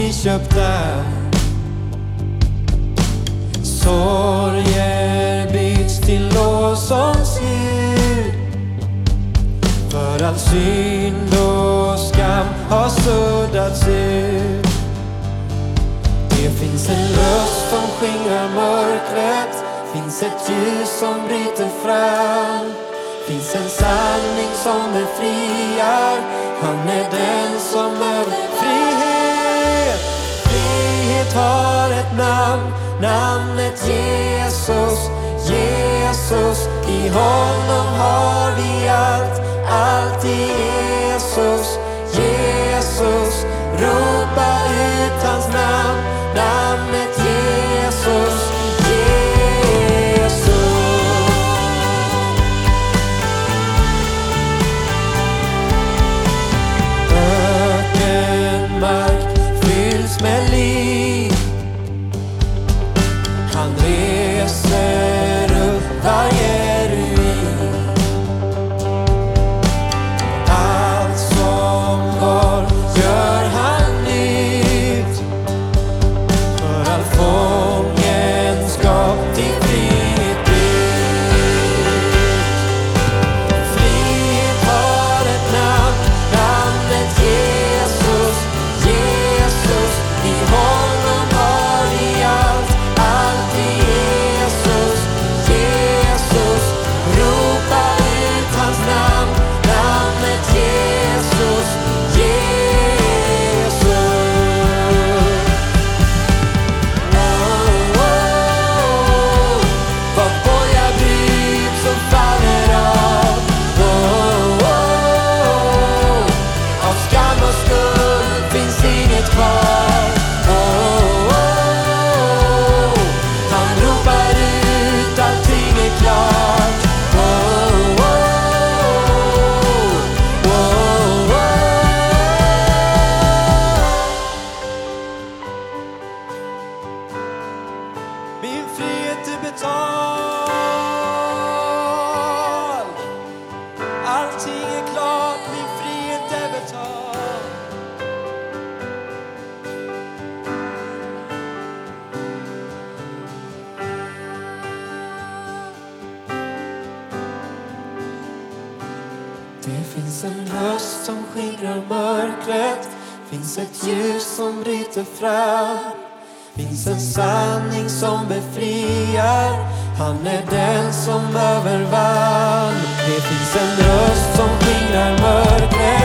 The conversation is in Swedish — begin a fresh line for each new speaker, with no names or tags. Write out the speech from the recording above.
friköpta. Sorger byts till lovsångsljud, för all synd och skam har suddats ut. Det finns en röst som skingrar mörkret, finns ett ljus som bryter fram. Finns en sanning som befriar, han är den som över frihet. Frihet har ett namn, namnet Jesus. Jesus, i honom har vi allt, allt i Jesus. Jesus, ropa ut hans namn, namnet Jesus. Med liv, han reser upp varje ruin. Allt som går gör han nytt, för all fångenskap till frihet ut. Frihet har ett namn, namnet Jesus. Jesus, i honom har vi allt, allt i Jesus. Jesus, ropa ut hans namn, namnet Jesus. Jesus. Vad bojar bryts och faller av. Av skam och skuld finns inget kvar. Han ropar ut, allting är klart. Min frihet är betald. Allting är klart, min frihet är betald. Det finns en röst som skingrar mörkret, finns ett ljus som bryter fram. Finns en sanning som befriar, han är den som övervann. Det finns en röst som skingrar mörkret,